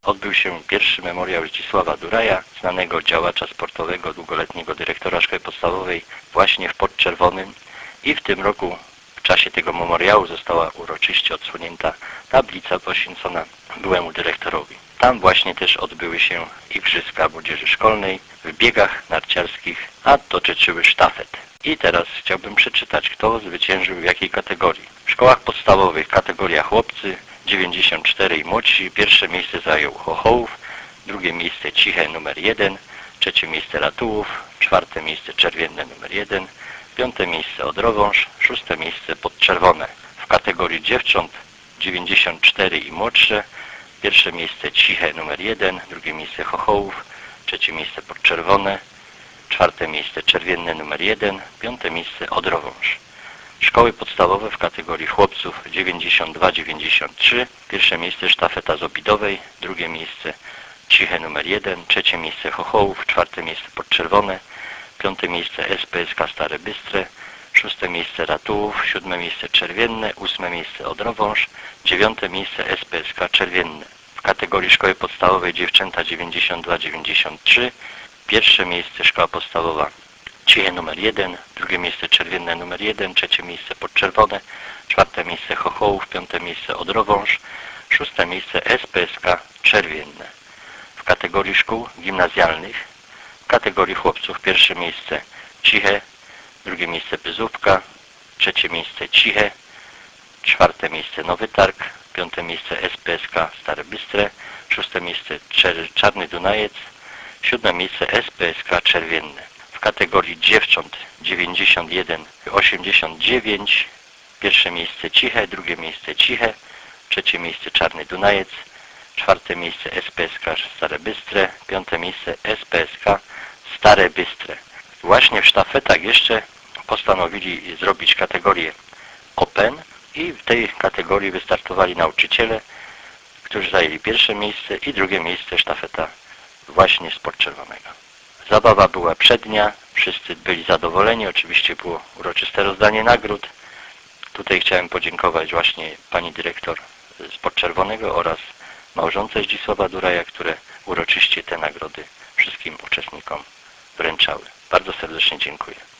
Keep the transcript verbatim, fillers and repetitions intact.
odbył się pierwszy memoriał Zdzisława Duraja, znanego działacza sportowego, długoletniego dyrektora szkoły podstawowej właśnie w Podczerwonym, i w tym roku w czasie tego memoriału została uroczyście odsłonięta tablica poświęcona byłemu dyrektorowi. Tam właśnie też odbyły się Igrzyska Młodzieży Szkolnej w biegach narciarskich, a dotyczyły sztafet. I teraz chciałbym przeczytać, kto zwyciężył w jakiej kategorii. W szkołach podstawowych kategoria chłopcy dziewięćdziesiąt cztery i młodsi. Pierwsze miejsce zajął Chochołów, drugie miejsce Ciche numer jeden, trzecie miejsce Ratułów, czwarte miejsce Czerwienne numer jeden, piąte miejsce Odrowąż, szóste miejsce Podczerwone. W kategorii dziewcząt dziewięćdziesiąt cztery i młodsze. Pierwsze miejsce Ciche numer jeden, drugie miejsce Chochołów, trzecie miejsce Podczerwone, czwarte miejsce Czerwienne numer jeden, piąte miejsce Odrowąż. Szkoły podstawowe w kategorii chłopców dziewięćdziesiąt dwa dziewięćdziesiąt trzy. Pierwsze miejsce Sztafeta z Obidowej, drugie miejsce Ciche numer jeden, trzecie miejsce Chochołów, czwarte miejsce Podczerwone, piąte miejsce S P S K Stare Bystre, szóste miejsce Ratułów, siódme miejsce Czerwienne, ósme miejsce Odrowąż, dziewiąte miejsce S P S K Czerwienne. W kategorii szkoły podstawowej dziewczęta dziewięćdziesiąt dwa dziewięćdziesiąt trzy. Pierwsze miejsce Szkoła Podstawowa Ciche numer jeden, drugie miejsce Czerwienne numer jeden, trzecie miejsce Podczerwone, czwarte miejsce Chochołów, piąte miejsce Odrowąż, szóste miejsce S P S K Czerwienne. W kategorii szkół gimnazjalnych, w kategorii chłopców pierwsze miejsce Ciche, drugie miejsce Pyzówka, trzecie miejsce Ciche, czwarte miejsce Nowy Targ, piąte miejsce S P S K Stare Bystre, szóste miejsce Czarny Dunajec, siódme miejsce S P S K Czerwienne. W kategorii dziewcząt dziewięćdziesiąt jeden osiemdziesiąt dziewięć, pierwsze miejsce Ciche, drugie miejsce Ciche, trzecie miejsce Czarny Dunajec, czwarte miejsce S P S K Stare Bystre, piąte miejsce S P S K Stare Bystre. Właśnie w sztafetach jeszcze postanowili zrobić kategorię Open i w tej kategorii wystartowali nauczyciele, którzy zajęli pierwsze miejsce i drugie miejsce sztafeta właśnie z Podczerwonego. Zabawa była przednia, wszyscy byli zadowoleni, oczywiście było uroczyste rozdanie nagród. Tutaj chciałem podziękować właśnie pani dyrektor z Podczerwonego oraz małżonce Zdzisława Duraja, które uroczyście te nagrody wszystkim uczestnikom wręczały. Bardzo serdecznie dziękuję.